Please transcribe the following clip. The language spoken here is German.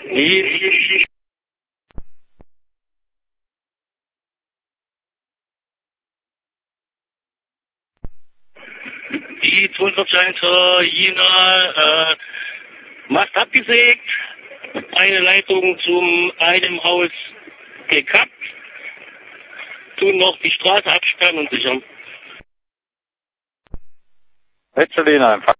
Die Zollverzeichner Jena Mast abgesägt, eine Leitung zum einem Haus gekappt, tun noch die Straße absperren und sichern. Wetzelina,